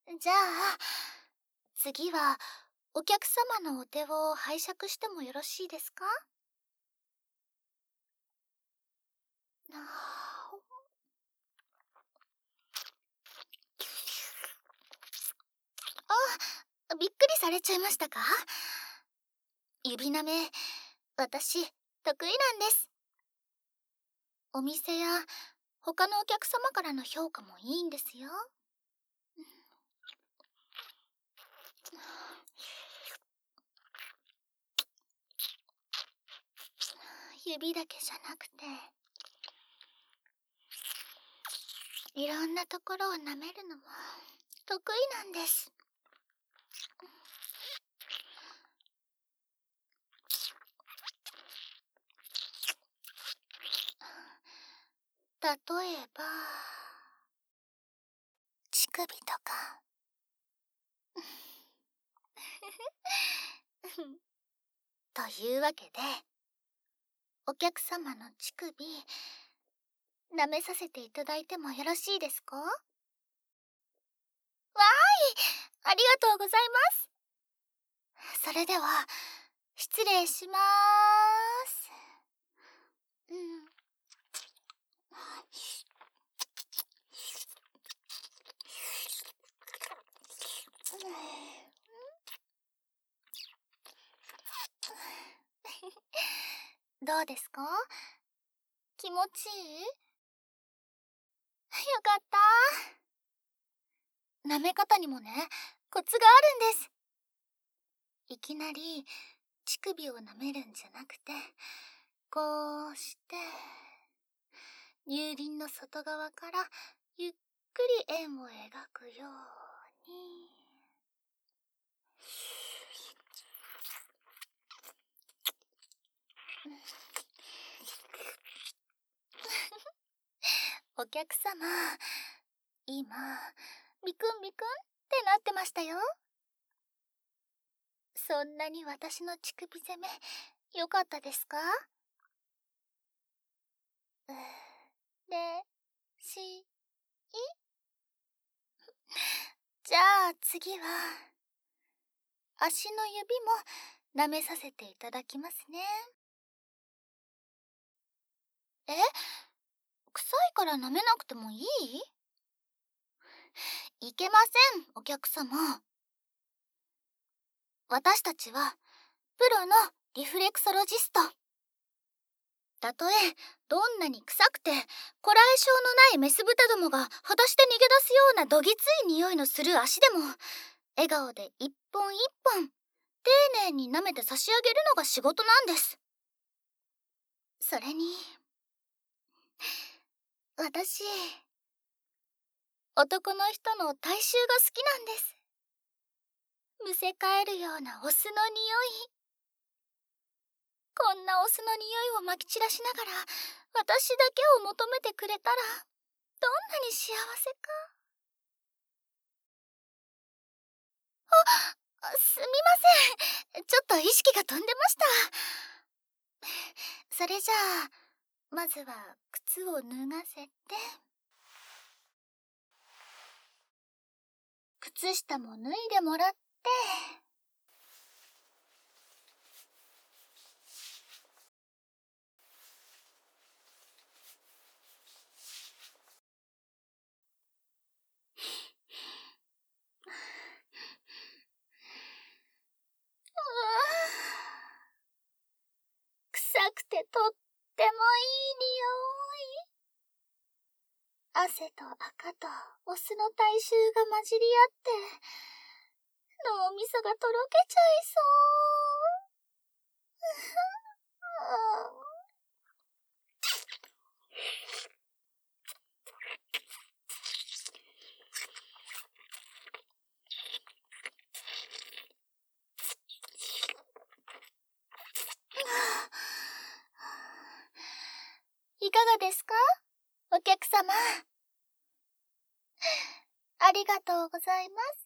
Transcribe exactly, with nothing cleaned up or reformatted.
じゃあ、次はお客様のお手を拝借してもよろしいですか？あ、びっくりされちゃいましたか？指舐め、私、得意なんです。お店や他のお客様からの評価もいいんですよ。指だけじゃなくて、いろんなところを舐めるのも得意なんです。例えば、乳首とか。というわけで、お客様の乳首、舐めさせていただいてもよろしいですか？わーい、ありがとうございます。それでは、失礼しまーす。うん。どうですか？気持ちいい？よかった。舐め方にもね、コツがあるんです。いきなり乳首を舐めるんじゃなくて、こうして、乳輪の外側からゆっくり円を描くように。お客様、今、ビクンビクンってなってましたよ。そんなに私の乳首攻め、良かったですか？うれしい？じゃあ次は、足の指も舐めさせていただきますね。え？臭いから舐めなくてもいい？いけません、お客様。私たちは、プロのリフレクソロジスト。たとえ、どんなに臭くて、こらえ性のないメス豚どもが裸足で逃げ出すようなどぎつい匂いのする足でも、笑顔で一本一本、丁寧に舐めて差し上げるのが仕事なんです。それに、私、男の人の体臭が好きなんです。むせ返るようなオスの匂い。こんなオスの匂いをまき散らしながら、私だけを求めてくれたら、どんなに幸せか。あ、すみません。ちょっと意識が飛んでました。それじゃあ、まずは靴を脱がせて、靴下も脱いでもらって、臭くてとってもいい匂い。汗と赤とオスの体臭が混じり合って、脳みそがとろけちゃいそう。いかがですか？お客様。ありがとうございます。